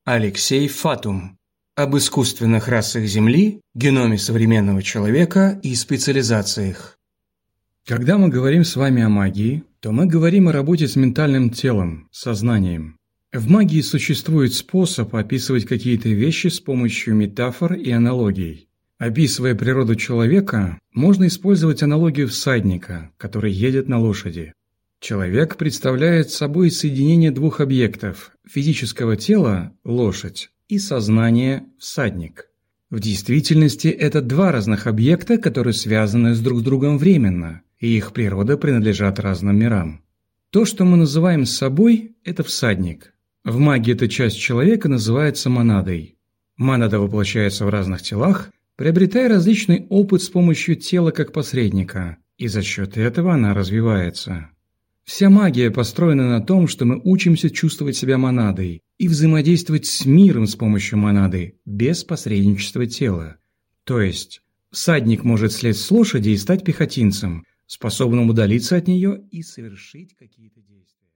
Алексей Фатум. Об искусственных расах Земли, геноме современного человека и специализациях. Когда мы говорим с вами о магии, то мы говорим о работе с ментальным телом, сознанием. В магии существует способ описывать какие-то вещи с помощью метафор и аналогий. Описывая природу человека, можно использовать аналогию всадника, который едет на лошади. Человек представляет собой соединение двух объектов – физического тела – лошадь и сознания – всадник. В действительности это два разных объекта, которые связаны друг с другом временно, и их природа принадлежат разным мирам. То, что мы называем собой – это всадник. В магии эта часть человека называется монадой. Монада воплощается в разных телах, приобретая различный опыт с помощью тела как посредника, и за счет этого она развивается. Вся магия построена на том, что мы учимся чувствовать себя монадой и взаимодействовать с миром с помощью монады, без посредничества тела. То есть, всадник может слезть с лошади и стать пехотинцем, способным удалиться от нее и совершить какие-то действия.